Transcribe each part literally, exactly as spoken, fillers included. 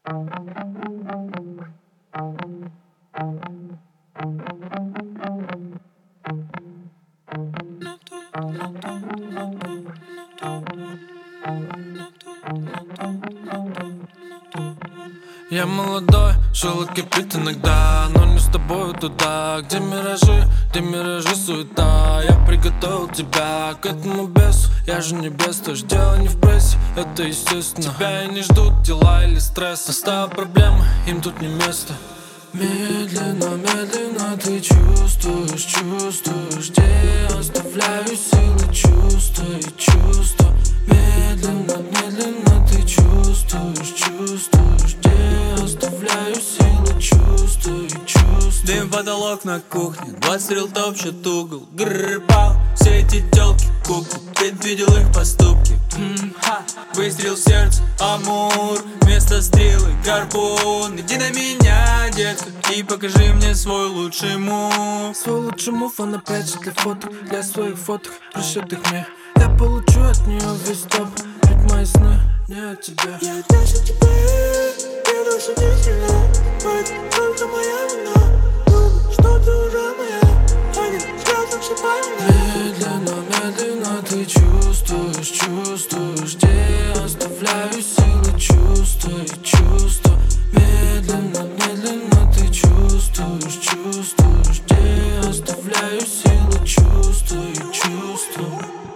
Я молодой, шел кипит иногда, но не с тобой туда, где миражи, где миражи суета. Я приготовил тебя к этому бесу, я же не бес, то ж дело не в прессе, это естественно. Тебя и не ждут дела или стресс, настала проблема, им тут не место. Медленно, медленно ты чувствуешь, чувствуешь, где я оставляю силы чувства и чувства. Медленно, медленно ты чувствуешь, чувствуешь, где я оставляю силы чувства и чувства. Дым потолок на кухне, двадцать стрел топчет угол. Грррр, пау, все эти тёлки куклы, предвидел их поступки. М-ха, выстрел в сердце, амур, вместо стрелы гарпун. Иди на меня, детка, и покажи мне свой лучший мув. Свой лучший мув, он опять же для фоток, для своих фоток, пришитых мне. Я получу от нее весь топ, ведь мои сны не от тебя. Я дальше тебя, я дальше не сильно. Это только моя вина. Думаю, что ты уже моя, а не взглядом все правильно. Медленно, медленно ты чувствуешь, чувствуешь, где я оставляю силы чувства и чувства. Медленно, медленно ты чувствуешь, чувствуешь, где я оставляю силы чувства и чувства.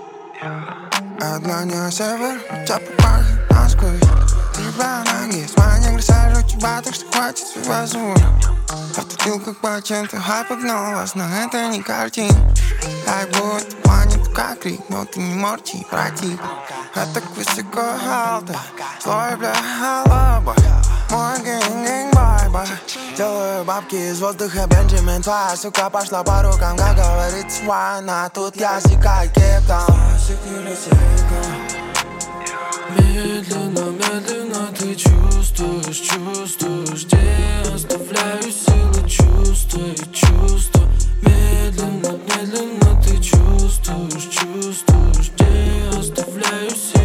Одна не север, теплый пахнет насквозь. Тебя ноги, с моей негры сажу тебя, так что хватит себя звук. Автопил как патент, хай погнал вас, но это не картин. Как будто планет как крик, но ты не морти, против. А так высоко халта, слой бля халаба. Мой гэнг байба. Делаю бабки из воздуха, Бенджамин. Твоя сука пошла по рукам, как говорится, война. Тут я сикаю кейптаун. Медленно, медленно ты чувствуешь, чувствуешь, где я оставляю силы чувства и чувства. Медленно, медленно ты чувствуешь, чувствуешь, где я оставляю силы.